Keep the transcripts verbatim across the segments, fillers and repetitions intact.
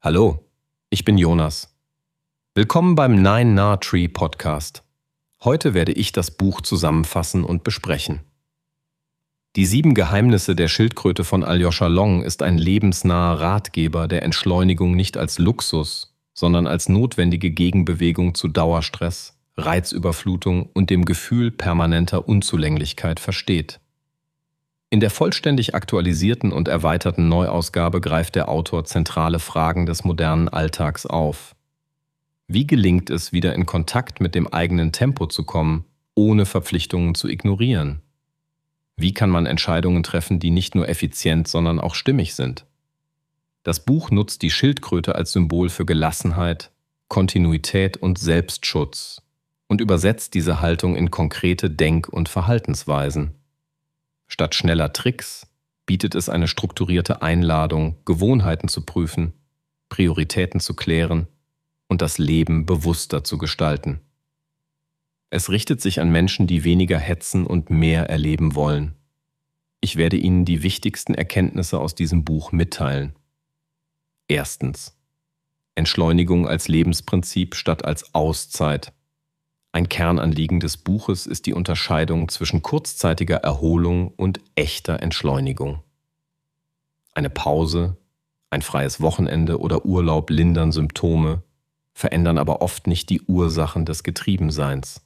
Hallo, ich bin Jonas. Willkommen beim Nine Nah Tree Podcast. Heute werde ich das Buch zusammenfassen und besprechen. Die sieben Geheimnisse der Schildkröte von Alyosha Long ist ein lebensnaher Ratgeber der Entschleunigung nicht als Luxus, sondern als notwendige Gegenbewegung zu Dauerstress, Reizüberflutung und dem Gefühl permanenter Unzulänglichkeit versteht. In der vollständig aktualisierten und erweiterten Neuausgabe greift der Autor zentrale Fragen des modernen Alltags auf. Wie gelingt es, wieder in Kontakt mit dem eigenen Tempo zu kommen, ohne Verpflichtungen zu ignorieren? Wie kann man Entscheidungen treffen, die nicht nur effizient, sondern auch stimmig sind? Das Buch nutzt die Schildkröte als Symbol für Gelassenheit, Kontinuität und Selbstschutz und übersetzt diese Haltung in konkrete Denk- und Verhaltensweisen. Statt schneller Tricks bietet es eine strukturierte Einladung, Gewohnheiten zu prüfen, Prioritäten zu klären und das Leben bewusster zu gestalten. Es richtet sich an Menschen, die weniger hetzen und mehr erleben wollen. Ich werde Ihnen die wichtigsten Erkenntnisse aus diesem Buch mitteilen. Erstens. Entschleunigung als Lebensprinzip statt als Auszeit. Ein Kernanliegen des Buches ist die Unterscheidung zwischen kurzzeitiger Erholung und echter Entschleunigung. Eine Pause, ein freies Wochenende oder Urlaub lindern Symptome, verändern aber oft nicht die Ursachen des Getriebenseins.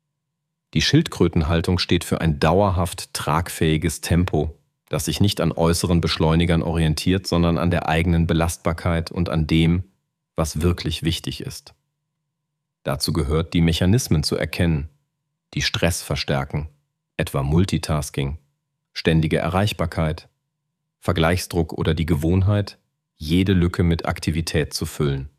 Die Schildkrötenhaltung steht für ein dauerhaft tragfähiges Tempo, das sich nicht an äußeren Beschleunigern orientiert, sondern an der eigenen Belastbarkeit und an dem, was wirklich wichtig ist. Dazu gehört, die Mechanismen zu erkennen, die Stress verstärken, etwa Multitasking, ständige Erreichbarkeit, Vergleichsdruck oder die Gewohnheit, jede Lücke mit Aktivität zu füllen.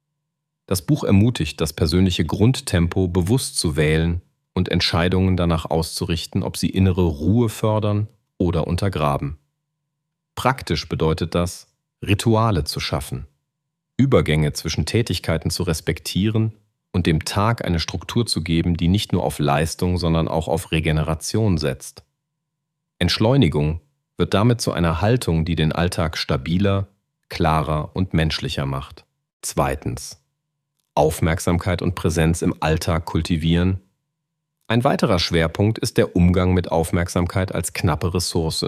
Das Buch ermutigt, das persönliche Grundtempo bewusst zu wählen und Entscheidungen danach auszurichten, ob sie innere Ruhe fördern oder untergraben. Praktisch bedeutet das, Rituale zu schaffen, Übergänge zwischen Tätigkeiten zu respektieren und dem Tag eine Struktur zu geben, die nicht nur auf Leistung, sondern auch auf Regeneration setzt. Entschleunigung wird damit zu einer Haltung, die den Alltag stabiler, klarer und menschlicher macht. Zweitens. Aufmerksamkeit und Präsenz im Alltag kultivieren. Ein weiterer Schwerpunkt ist der Umgang mit Aufmerksamkeit als knappe Ressource.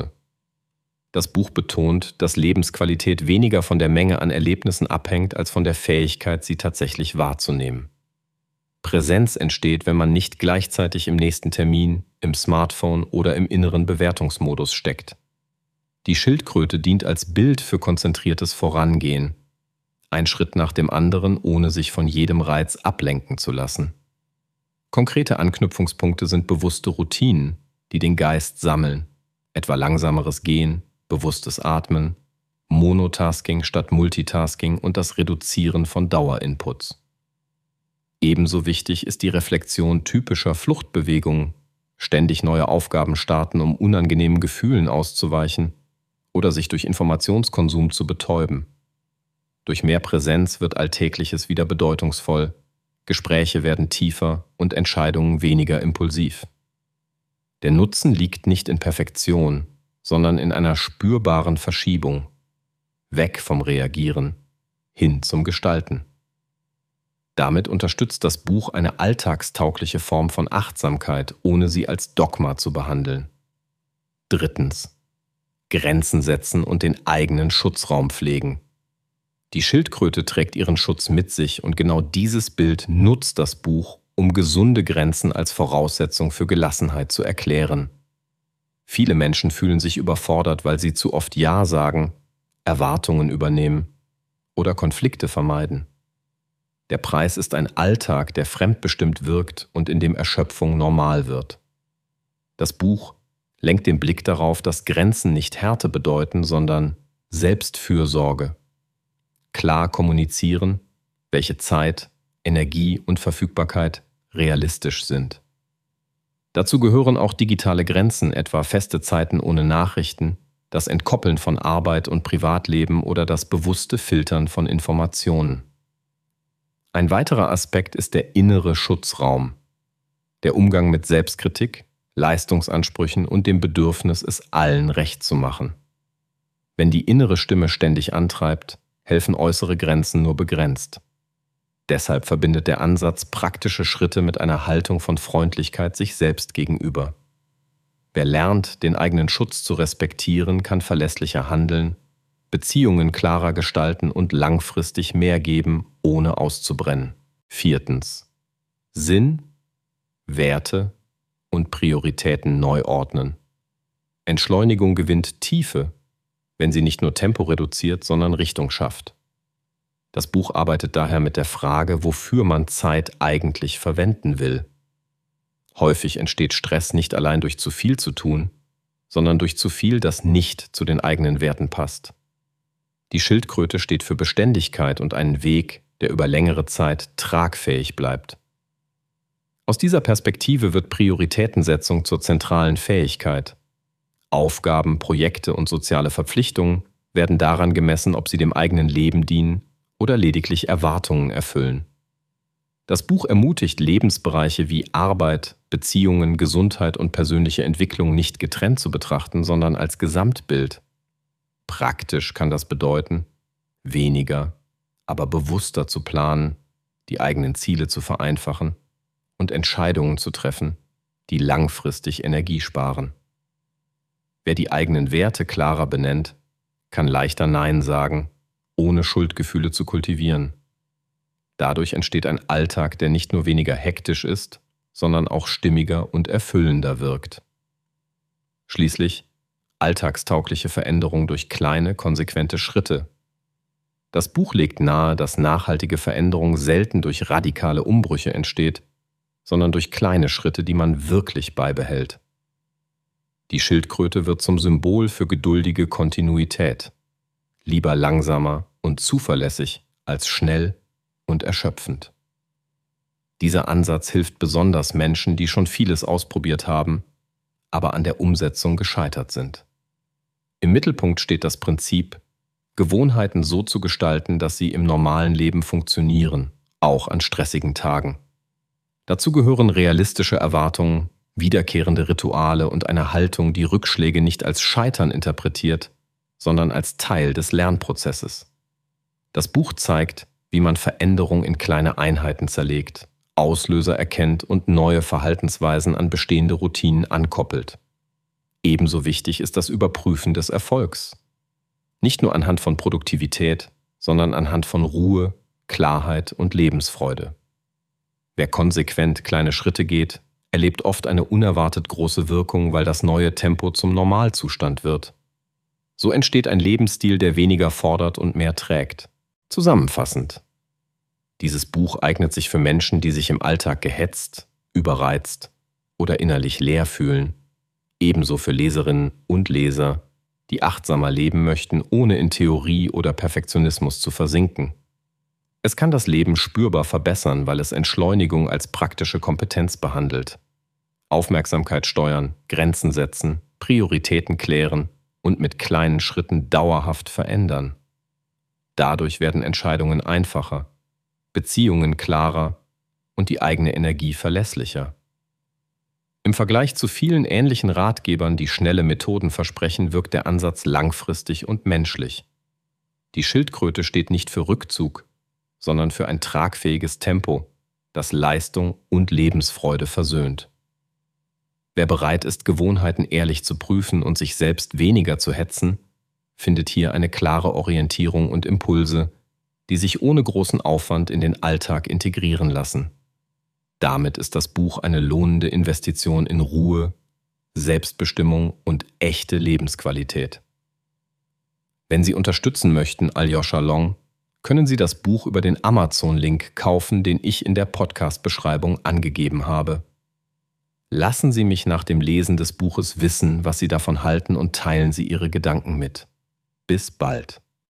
Das Buch betont, dass Lebensqualität weniger von der Menge an Erlebnissen abhängt, als von der Fähigkeit, sie tatsächlich wahrzunehmen. Präsenz entsteht, wenn man nicht gleichzeitig im nächsten Termin, im Smartphone oder im inneren Bewertungsmodus steckt. Die Schildkröte dient als Bild für konzentriertes Vorangehen. Ein Schritt nach dem anderen, ohne sich von jedem Reiz ablenken zu lassen. Konkrete Anknüpfungspunkte sind bewusste Routinen, die den Geist sammeln, etwa langsameres Gehen, bewusstes Atmen, Monotasking statt Multitasking und das Reduzieren von Dauerinputs. Ebenso wichtig ist die Reflexion typischer Fluchtbewegungen, ständig neue Aufgaben starten, um unangenehmen Gefühlen auszuweichen oder sich durch Informationskonsum zu betäuben. Durch mehr Präsenz wird Alltägliches wieder bedeutungsvoll, Gespräche werden tiefer und Entscheidungen weniger impulsiv. Der Nutzen liegt nicht in Perfektion, sondern in einer spürbaren Verschiebung. Weg vom Reagieren, hin zum Gestalten. Damit unterstützt das Buch eine alltagstaugliche Form von Achtsamkeit, ohne sie als Dogma zu behandeln. Drittens. Grenzen setzen und den eigenen Schutzraum pflegen. Die Schildkröte trägt ihren Schutz mit sich und genau dieses Bild nutzt das Buch, um gesunde Grenzen als Voraussetzung für Gelassenheit zu erklären. Viele Menschen fühlen sich überfordert, weil sie zu oft Ja sagen, Erwartungen übernehmen oder Konflikte vermeiden. Der Preis ist ein Alltag, der fremdbestimmt wirkt und in dem Erschöpfung normal wird. Das Buch lenkt den Blick darauf, dass Grenzen nicht Härte bedeuten, sondern Selbstfürsorge. Klar kommunizieren, welche Zeit, Energie und Verfügbarkeit realistisch sind. Dazu gehören auch digitale Grenzen, etwa feste Zeiten ohne Nachrichten, das Entkoppeln von Arbeit und Privatleben oder das bewusste Filtern von Informationen. Ein weiterer Aspekt ist der innere Schutzraum, der Umgang mit Selbstkritik, Leistungsansprüchen und dem Bedürfnis, es allen recht zu machen. Wenn die innere Stimme ständig antreibt, helfen äußere Grenzen nur begrenzt. Deshalb verbindet der Ansatz praktische Schritte mit einer Haltung von Freundlichkeit sich selbst gegenüber. Wer lernt, den eigenen Schutz zu respektieren, kann verlässlicher handeln, Beziehungen klarer gestalten und langfristig mehr geben, ohne auszubrennen. Viertens. Sinn, Werte und Prioritäten neu ordnen. Entschleunigung gewinnt Tiefe, wenn sie nicht nur Tempo reduziert, sondern Richtung schafft. Das Buch arbeitet daher mit der Frage, wofür man Zeit eigentlich verwenden will. Häufig entsteht Stress nicht allein durch zu viel zu tun, sondern durch zu viel, das nicht zu den eigenen Werten passt. Die Schildkröte steht für Beständigkeit und einen Weg, der über längere Zeit tragfähig bleibt. Aus dieser Perspektive wird Prioritätensetzung zur zentralen Fähigkeit. Aufgaben, Projekte und soziale Verpflichtungen werden daran gemessen, ob sie dem eigenen Leben dienen oder lediglich Erwartungen erfüllen. Das Buch ermutigt, Lebensbereiche wie Arbeit, Beziehungen, Gesundheit und persönliche Entwicklung nicht getrennt zu betrachten, sondern als Gesamtbild. Praktisch kann das bedeuten, weniger, aber bewusster zu planen, die eigenen Ziele zu vereinfachen und Entscheidungen zu treffen, die langfristig Energie sparen. Wer die eigenen Werte klarer benennt, kann leichter Nein sagen, ohne Schuldgefühle zu kultivieren. Dadurch entsteht ein Alltag, der nicht nur weniger hektisch ist, sondern auch stimmiger und erfüllender wirkt. Schließlich alltagstaugliche Veränderung durch kleine, konsequente Schritte. Das Buch legt nahe, dass nachhaltige Veränderung selten durch radikale Umbrüche entsteht, sondern durch kleine Schritte, die man wirklich beibehält. Die Schildkröte wird zum Symbol für geduldige Kontinuität. Lieber langsamer und zuverlässig als schnell und erschöpfend. Dieser Ansatz hilft besonders Menschen, die schon vieles ausprobiert haben, aber an der Umsetzung gescheitert sind. Im Mittelpunkt steht das Prinzip, Gewohnheiten so zu gestalten, dass sie im normalen Leben funktionieren, auch an stressigen Tagen. Dazu gehören realistische Erwartungen, wiederkehrende Rituale und eine Haltung, die Rückschläge nicht als Scheitern interpretiert, sondern als Teil des Lernprozesses. Das Buch zeigt, wie man Veränderung in kleine Einheiten zerlegt, Auslöser erkennt und neue Verhaltensweisen an bestehende Routinen ankoppelt. Ebenso wichtig ist das Überprüfen des Erfolgs. Nicht nur anhand von Produktivität, sondern anhand von Ruhe, Klarheit und Lebensfreude. Wer konsequent kleine Schritte geht, erlebt oft eine unerwartet große Wirkung, weil das neue Tempo zum Normalzustand wird. So entsteht ein Lebensstil, der weniger fordert und mehr trägt. Zusammenfassend: Dieses Buch eignet sich für Menschen, die sich im Alltag gehetzt, überreizt oder innerlich leer fühlen, ebenso für Leserinnen und Leser, die achtsamer leben möchten, ohne in Theorie oder Perfektionismus zu versinken. Es kann das Leben spürbar verbessern, weil es Entschleunigung als praktische Kompetenz behandelt. Aufmerksamkeit steuern, Grenzen setzen, Prioritäten klären und mit kleinen Schritten dauerhaft verändern. Dadurch werden Entscheidungen einfacher, Beziehungen klarer und die eigene Energie verlässlicher. Im Vergleich zu vielen ähnlichen Ratgebern, die schnelle Methoden versprechen, wirkt der Ansatz langfristig und menschlich. Die Schildkröte steht nicht für Rückzug, sondern für ein tragfähiges Tempo, das Leistung und Lebensfreude versöhnt. Wer bereit ist, Gewohnheiten ehrlich zu prüfen und sich selbst weniger zu hetzen, findet hier eine klare Orientierung und Impulse, die sich ohne großen Aufwand in den Alltag integrieren lassen. Damit ist das Buch eine lohnende Investition in Ruhe, Selbstbestimmung und echte Lebensqualität. Wenn Sie unterstützen möchten, Alyosha Long, können Sie das Buch über den Amazon-Link kaufen, den ich in der Podcast-Beschreibung angegeben habe. Lassen Sie mich nach dem Lesen des Buches wissen, was Sie davon halten, und teilen Sie Ihre Gedanken mit. Bis bald.